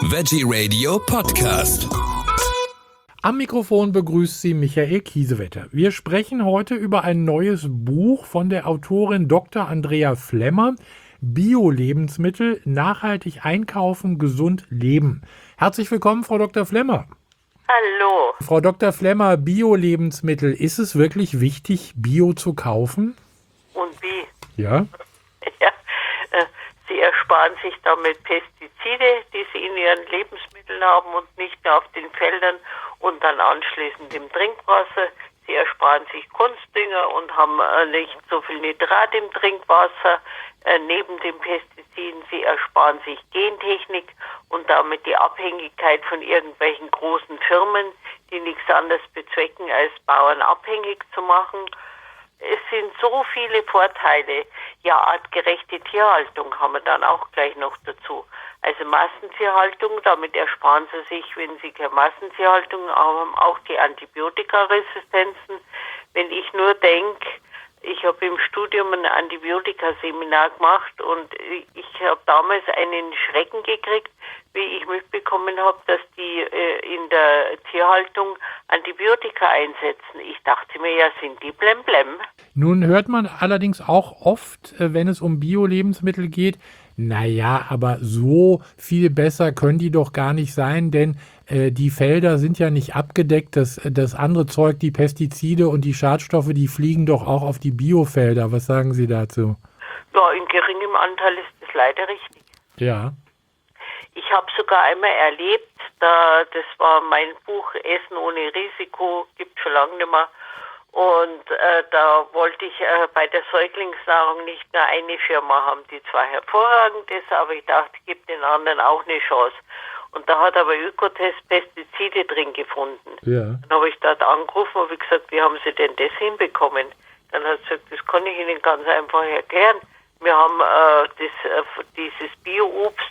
Veggie Radio Podcast. Am Mikrofon begrüßt Sie Michael Kiesewetter. Wir sprechen heute über ein neues Buch von der Autorin Dr. Andrea Flemmer, Bio-Lebensmittel, nachhaltig einkaufen, gesund leben. Herzlich willkommen, Frau Dr. Flemmer. Hallo. Frau Dr. Flemmer, Bio-Lebensmittel, ist es wirklich wichtig, Bio zu kaufen? Und wie? Ja. Ja, Sie ersparen sich damit Pestizide, die Sie in Ihren Lebensmitteln haben und nicht mehr auf den Feldern und dann anschließend im Trinkwasser. Sie ersparen sich Kunstdünger und haben nicht so viel Nitrat im Trinkwasser neben den Pestiziden. Sie ersparen sich Gentechnik und damit die Abhängigkeit von irgendwelchen großen Firmen, die nichts anderes bezwecken, als Bauern abhängig zu machen. Es sind so viele Vorteile. Ja, artgerechte Tierhaltung haben wir dann auch gleich noch dazu. Also Massentierhaltung, damit ersparen Sie sich, wenn Sie keine Massentierhaltung haben, auch die Antibiotikaresistenzen. Wenn ich nur denke, ich habe im Studium ein Antibiotikaseminar gemacht und ich habe damals einen Schrecken gekriegt, wie ich mitbekommen habe, dass die in der Tierhaltung Antibiotika einsetzen. Ich dachte mir, ja, sind die blemblem? Nun hört man allerdings auch oft, wenn es um Bio-Lebensmittel geht, naja, aber so viel besser können die doch gar nicht sein, denn die Felder sind ja nicht abgedeckt. Das andere Zeug, die Pestizide und die Schadstoffe, die fliegen doch auch auf die Biofelder. Was sagen Sie dazu? Ja, in geringem Anteil ist das leider richtig. Ja. Ich habe sogar einmal erlebt, das war mein Buch Essen ohne Risiko, gibt schon lange nicht mehr. Und da wollte ich bei der Säuglingsnahrung nicht nur eine Firma haben, die zwar hervorragend ist, aber ich dachte, ich gebe den anderen auch eine Chance. Und da hat aber Ökotest Pestizide drin gefunden. Ja. Dann habe ich dort angerufen und gesagt, wie haben Sie denn das hinbekommen? Dann hat sie gesagt, das kann ich Ihnen ganz einfach erklären. Wir haben dieses Bio-Obst,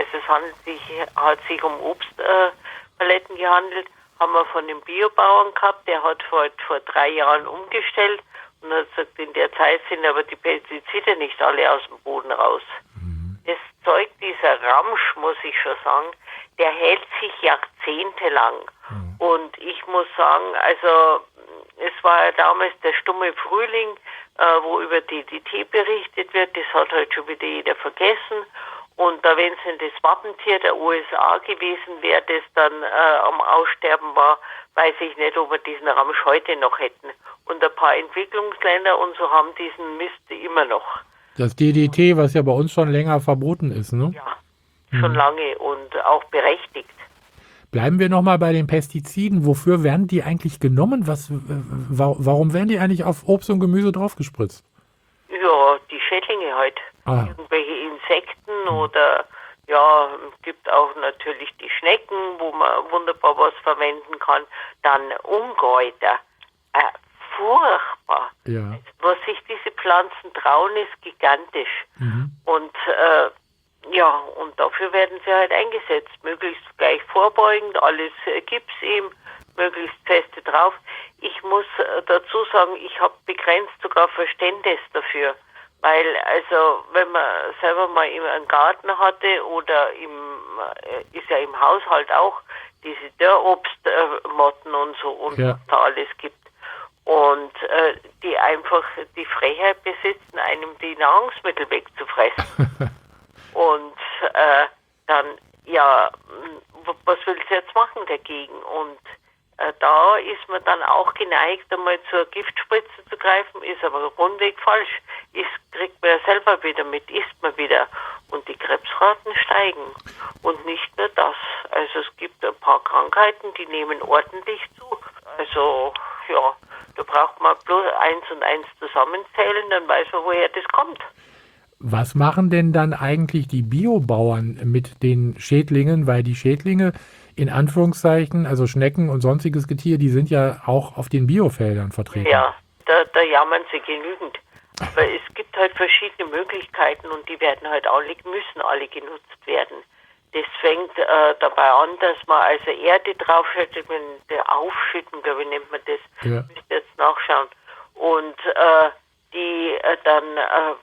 hat sich um Obstpaletten gehandelt, haben wir von dem Biobauern gehabt, der hat vor 3 Jahren umgestellt und hat gesagt, in der Zeit sind aber die Pestizide nicht alle aus dem Boden raus. Das Zeug, dieser Ramsch, muss ich schon sagen, der hält sich jahrzehntelang. Und ich muss sagen, also es war ja damals der stumme Frühling, wo über DDT berichtet wird, das hat halt schon wieder jeder vergessen. Und da, wenn es denn das Wappentier der USA gewesen wäre, das dann am Aussterben war, weiß ich nicht, ob wir diesen Ramsch heute noch hätten. Und ein paar Entwicklungsländer und so haben diesen Mist immer noch. Das DDT, was ja bei uns schon länger verboten ist, ne? Ja, schon lange und auch berechtigt. Bleiben wir nochmal bei den Pestiziden. Wofür werden die eigentlich genommen? Warum werden die eigentlich auf Obst und Gemüse draufgespritzt? Ja, die Schädlinge halt. Ah. Irgendwelche Insekten oder ja, gibt auch natürlich die Schnecken, wo man wunderbar was verwenden kann. Dann Unkräuter. Furchtbar. Ja. Was sich diese Pflanzen trauen, ist gigantisch. Und und dafür werden sie halt eingesetzt. Möglichst gleich vorbeugend, alles gibt's ihm, möglichst feste drauf. Ich muss dazu sagen, ich habe begrenzt sogar Verständnis dafür. Weil, also, wenn man selber mal einen Garten hatte oder ist ja im Haushalt auch diese Dörrobstmotten und so und was da alles gibt. Und die einfach die Frechheit besitzen, einem die Nahrungsmittel wegzufressen. Und dann, ja, was will sie jetzt machen dagegen? Und da ist man dann auch geneigt, einmal zur Giftspritze zu greifen, ist aber rundweg falsch. Kriegt man ja selber wieder mit, isst man wieder. Und die Krebsraten steigen. Und nicht nur das. Also es gibt ein paar Krankheiten, die nehmen ordentlich zu. Also, ja, da braucht man bloß 1 und 1 zusammenzählen, dann weiß man, woher das kommt. Was machen denn dann eigentlich die Biobauern mit den Schädlingen? Weil die Schädlinge, in Anführungszeichen, also Schnecken und sonstiges Getier, die sind ja auch auf den Biofeldern vertreten. Ja, da jammern sie genügend. Aber es gibt halt verschiedene Möglichkeiten und die werden halt müssen alle genutzt werden. Das fängt dabei an, dass man also Erde draufschüttet, aufschütten, glaube ich, nennt man das. Ja. Müsst ihr jetzt nachschauen. Und dann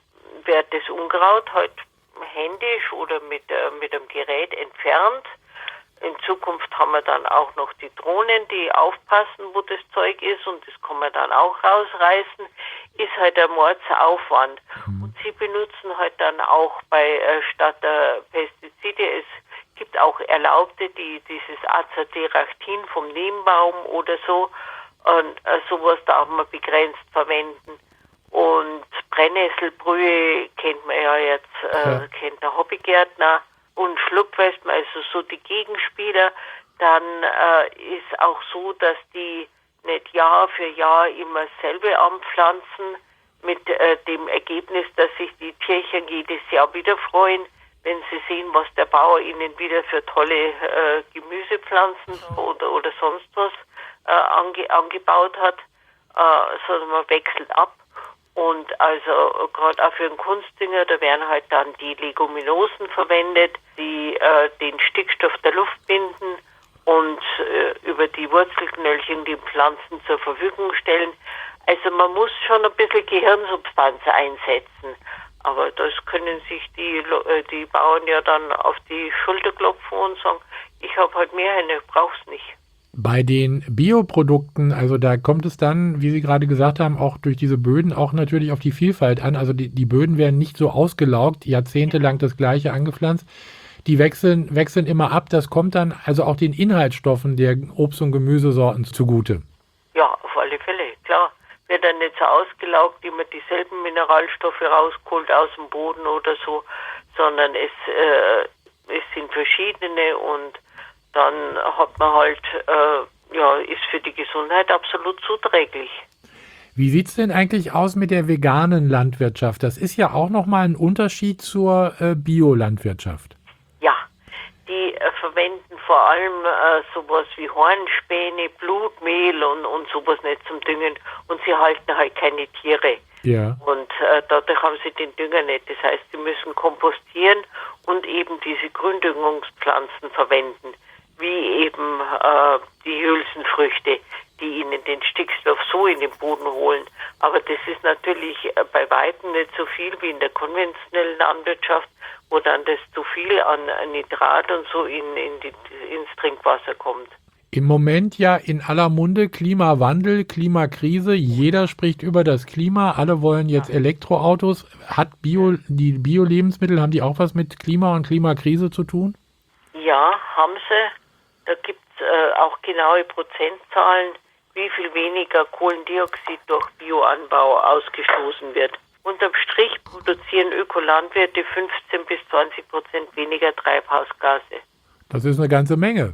wird das Unkraut halt händisch oder mit einem Gerät entfernt. In Zukunft haben wir dann auch noch die Drohnen, die aufpassen, wo das Zeug ist, und das kann man dann auch rausreißen. Ist halt ein Mordsaufwand. Und sie benutzen halt dann auch statt der Pestizide, es gibt auch Erlaubte, die dieses Azadirachtin vom Neembaum oder so, und sowas darf man begrenzt verwenden. Und Brennnesselbrühe kennt man ja jetzt, kennt der Hobbygärtner. Und Schlupfwespen, also so die Gegenspieler, dann ist auch so, dass die nicht Jahr für Jahr immer dasselbe anpflanzen, mit dem Ergebnis, dass sich die Tierchen jedes Jahr wieder freuen, wenn sie sehen, was der Bauer ihnen wieder für tolle Gemüsepflanzen oder sonst was angebaut hat, sondern man wechselt ab. Und also gerade auch für den Kunstdünger, da werden halt dann die Leguminosen verwendet, die den Stickstoff der Luft binden und über die Wurzelknöllchen die Pflanzen zur Verfügung stellen. Also man muss schon ein bisschen Gehirnsubstanz einsetzen. Aber das können sich die Bauern ja dann auf die Schulter klopfen und sagen, ich habe halt mehr, ich brauch's nicht. Bei den Bioprodukten, also da kommt es dann, wie Sie gerade gesagt haben, auch durch diese Böden auch natürlich auf die Vielfalt an. Also die Böden werden nicht so ausgelaugt, jahrzehntelang das Gleiche angepflanzt. Die wechseln immer ab. Das kommt dann also auch den Inhaltsstoffen der Obst- und Gemüsesorten zugute. Ja, auf alle Fälle, klar. Wird dann nicht so ausgelaugt, immer dieselben Mineralstoffe rausgeholt aus dem Boden oder so, sondern es sind verschiedene, und dann hat man halt, ist für die Gesundheit absolut zuträglich. Wie sieht es denn eigentlich aus mit der veganen Landwirtschaft? Das ist ja auch nochmal ein Unterschied zur Biolandwirtschaft. Ja, die verwenden vor allem sowas wie Hornspäne, Blutmehl und sowas nicht zum Düngen, und sie halten halt keine Tiere. Ja. Und dadurch haben sie den Dünger nicht. Das heißt, sie müssen kompostieren und eben diese Gründüngungspflanzen verwenden, wie eben die Hülsenfrüchte, die ihnen den Stickstoff so in den Boden holen. Aber das ist natürlich bei weitem nicht so viel wie in der konventionellen Landwirtschaft, wo dann das zu viel an Nitrat und so ins Trinkwasser kommt. Im Moment ja in aller Munde Klimawandel, Klimakrise. Jeder spricht über das Klima. Alle wollen jetzt Elektroautos. Die Bio-Lebensmittel, haben die auch was mit Klima und Klimakrise zu tun? Ja, haben sie. Da gibt es auch genaue Prozentzahlen, wie viel weniger Kohlendioxid durch Bioanbau ausgestoßen wird. Unterm Strich produzieren Ökolandwirte 15 bis 20% weniger Treibhausgase. Das ist eine ganze Menge.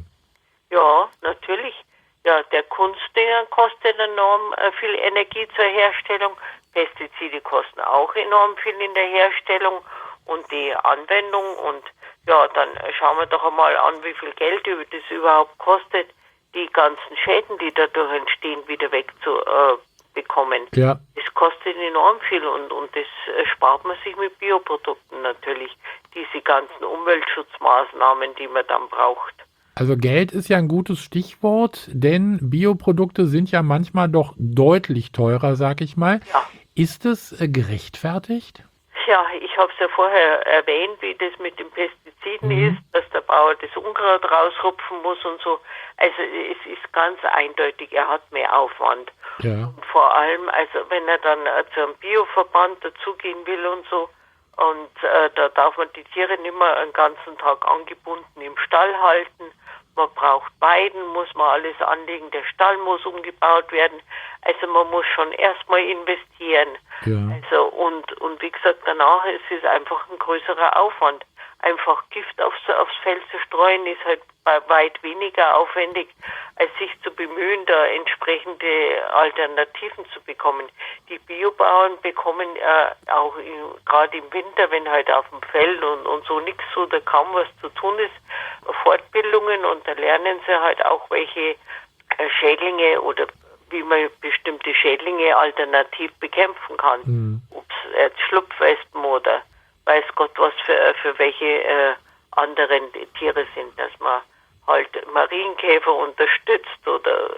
Ja, natürlich. Ja, der Kunstdünger kostet enorm viel Energie zur Herstellung. Pestizide kosten auch enorm viel in der Herstellung und die Anwendung. Und ja, dann schauen wir doch einmal an, wie viel Geld das überhaupt kostet, die ganzen Schäden, die dadurch entstehen, wieder wegzubekommen. Ja. Das kostet enorm viel, und das spart man sich mit Bioprodukten natürlich. Diese ganzen Umweltschutzmaßnahmen, die man dann braucht. Also Geld ist ja ein gutes Stichwort, denn Bioprodukte sind ja manchmal doch deutlich teurer, sag ich mal. Ja. Ist es gerechtfertigt? Ja, ich habe es ja vorher erwähnt, wie das mit den Pestiziden ist, dass der Bauer das Unkraut rausrupfen muss und so. Also es ist ganz eindeutig, er hat mehr Aufwand. Ja. Und vor allem, also wenn er dann zu einem Bioverband dazugehen will und so, und da darf man die Tiere nicht mehr einen ganzen Tag angebunden im Stall halten. Man braucht Weiden, muss man alles anlegen, der Stall muss umgebaut werden. Also man muss schon erstmal investieren. Ja. Also und wie gesagt, danach ist es einfach ein größerer Aufwand. Einfach Gift aufs Feld zu streuen ist halt weit weniger aufwendig, als sich zu bemühen, da entsprechende Alternativen zu bekommen. Die Biobauern bekommen auch gerade im Winter, wenn halt auf dem Feld und so nichts oder kaum was zu tun ist, Fortbildungen, und da lernen sie halt auch, welche Schädlinge oder wie man bestimmte Schädlinge alternativ bekämpfen kann. Ob es jetzt Schlupfwespen oder weiß Gott was für welche anderen Tiere sind, dass man halt Marienkäfer unterstützt, oder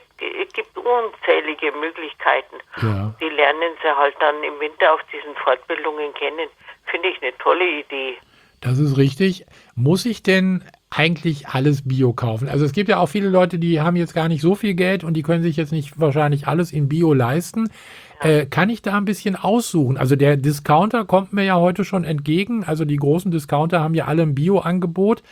es gibt unzählige Möglichkeiten. Ja. Die lernen sie halt dann im Winter auf diesen Fortbildungen kennen. Finde ich eine tolle Idee. Das ist richtig. Muss ich denn eigentlich alles Bio kaufen? Also es gibt ja auch viele Leute, die haben jetzt gar nicht so viel Geld und die können sich jetzt nicht wahrscheinlich alles in Bio leisten. Kann ich da ein bisschen aussuchen? Also der Discounter kommt mir ja heute schon entgegen. Also die großen Discounter haben ja alle ein Bio-Angebot.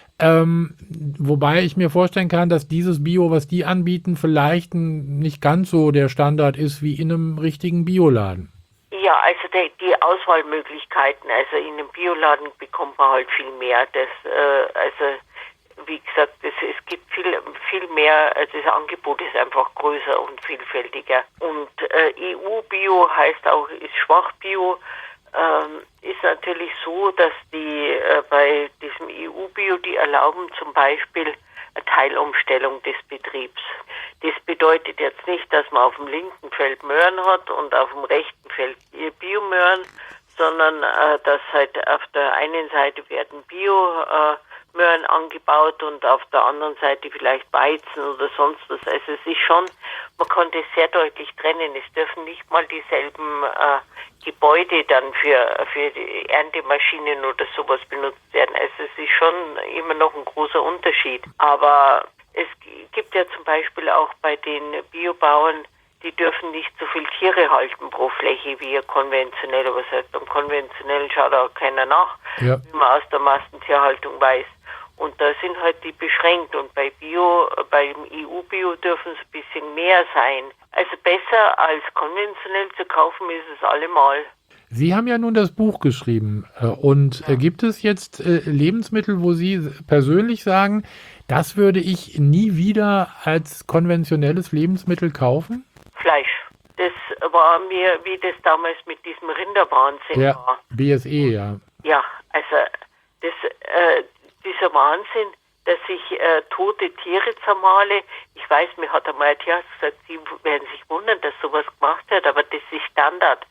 Wobei ich mir vorstellen kann, dass dieses Bio, was die anbieten, vielleicht nicht ganz so der Standard ist wie in einem richtigen Bioladen. Ja, also die Auswahlmöglichkeiten, also in einem Bioladen bekommt man halt viel mehr. Also wie gesagt, es gibt viel mehr, also das Angebot ist einfach größer und vielfältiger. Und EU-Bio heißt auch, ist Schwach-Bio, ist natürlich so, dass die bei diesem EU-Bio, die erlauben zum Beispiel eine Teilumstellung des Betriebs. Das bedeutet jetzt nicht, dass man auf dem linken Feld Möhren hat und auf dem rechten Feld Biomöhren, sondern dass halt auf der einen Seite werden Biomöhren angebaut und auf der anderen Seite vielleicht Weizen oder sonst was. Also es ist schon, man kann das sehr deutlich trennen. Es dürfen nicht mal dieselben Gebäude dann für die Erntemaschinen oder sowas benutzt werden. Also es ist schon immer noch ein großer Unterschied. Aber es gibt ja zum Beispiel auch bei den Biobauern, die dürfen nicht so viel Tiere halten pro Fläche wie konventionell. Aber das heißt, beim konventionellen schaut auch keiner nach, wie man aus der Massentierhaltung weiß. Und da sind halt die beschränkt. Und beim EU-Bio dürfen es ein bisschen mehr sein. Also besser als konventionell zu kaufen ist es allemal. Sie haben ja nun das Buch geschrieben. Gibt es jetzt Lebensmittel, wo Sie persönlich sagen, das würde ich nie wieder als konventionelles Lebensmittel kaufen? Fleisch. Das war mir, wie das damals mit diesem Rinderwahnsinn war. BSE, ja. Ja, also dieser Wahnsinn, dass ich tote Tiere zermale. Ich weiß, mir hat einmal ein Tierarzt gesagt, Sie werden sich wundern, dass sowas gemacht wird, aber das ist Standard.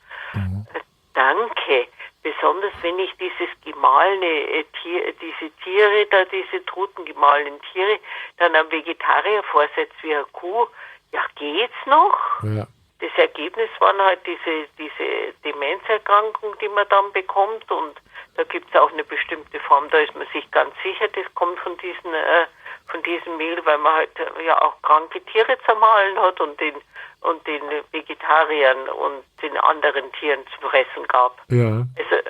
Danke. Besonders wenn ich dieses gemahlene diese Tiere, diese toten gemahlenen Tiere, dann am Vegetarier vorsetze wie eine Kuh, ja, geht's noch? Ja. Das Ergebnis waren halt diese Demenzerkrankung, die man dann bekommt, und da gibt es auch eine bestimmte Form, da ist man sich ganz sicher, das kommt von diesem Mehl, weil man halt ja auch kranke Tiere zermahlen hat und den Vegetariern und den anderen Tieren zu fressen gab. Ja.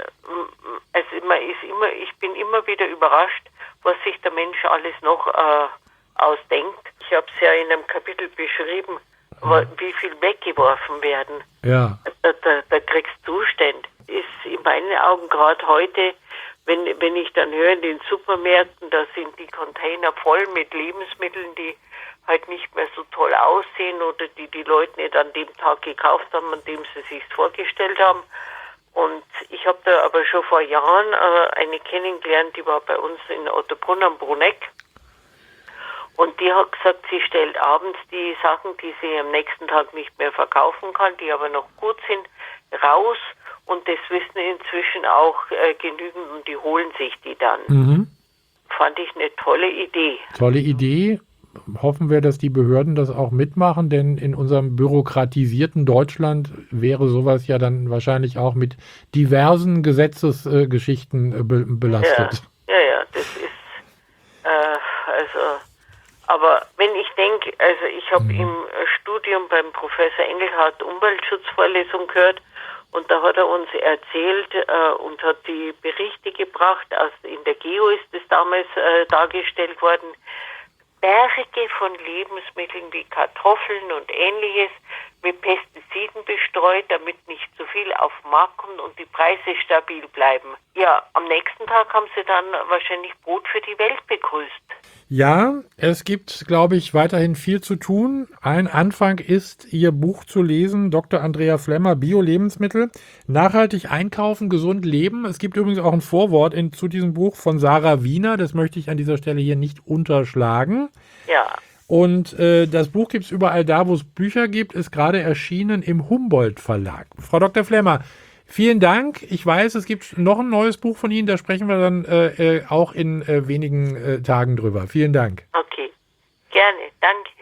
Ich bin immer wieder überrascht, was sich der Mensch alles noch ausdenkt. Ich habe es ja in einem Kapitel beschrieben, wie viel weggeworfen werden. Ja. Da kriegst du Zustände. Ist in meinen Augen gerade heute, wenn ich dann höre in den Supermärkten, da sind die Container voll mit Lebensmitteln, die halt nicht mehr so toll aussehen oder die Leute nicht an dem Tag gekauft haben, an dem sie sich vorgestellt haben. Und ich habe da aber schon vor Jahren eine kennengelernt, die war bei uns in Ottobrunn am Bruneck. Und die hat gesagt, sie stellt abends die Sachen, die sie am nächsten Tag nicht mehr verkaufen kann, die aber noch gut sind, raus. Und das wissen inzwischen auch genügend und die holen sich die dann. Fand ich eine tolle Idee. Tolle Idee. Hoffen wir, dass die Behörden das auch mitmachen, denn in unserem bürokratisierten Deutschland wäre sowas ja dann wahrscheinlich auch mit diversen Gesetzesgeschichten belastet. Ja, das ist aber wenn ich denke, also ich habe im Studium beim Professor Engelhardt Umweltschutzvorlesung gehört, und da hat er uns erzählt und hat die Berichte gebracht, in der Geo ist das damals dargestellt worden, Berge von Lebensmitteln wie Kartoffeln und Ähnliches mit Pestiziden bestreut, damit nicht zu viel auf den Markt kommt und die Preise stabil bleiben. Ja, am nächsten Tag haben sie dann wahrscheinlich Brot für die Welt begrüßt. Ja, es gibt, glaube ich, weiterhin viel zu tun. Ein Anfang ist, Ihr Buch zu lesen, Dr. Andrea Flemmer, Bio-Lebensmittel, nachhaltig einkaufen, gesund leben. Es gibt übrigens auch ein Vorwort zu diesem Buch von Sarah Wiener, das möchte ich an dieser Stelle hier nicht unterschlagen. Ja. Und das Buch gibt es überall da, wo es Bücher gibt, ist gerade erschienen im Humboldt Verlag. Frau Dr. Flemmer, vielen Dank. Ich weiß, es gibt noch ein neues Buch von Ihnen, da sprechen wir dann auch in wenigen Tagen drüber. Vielen Dank. Okay, gerne. Danke.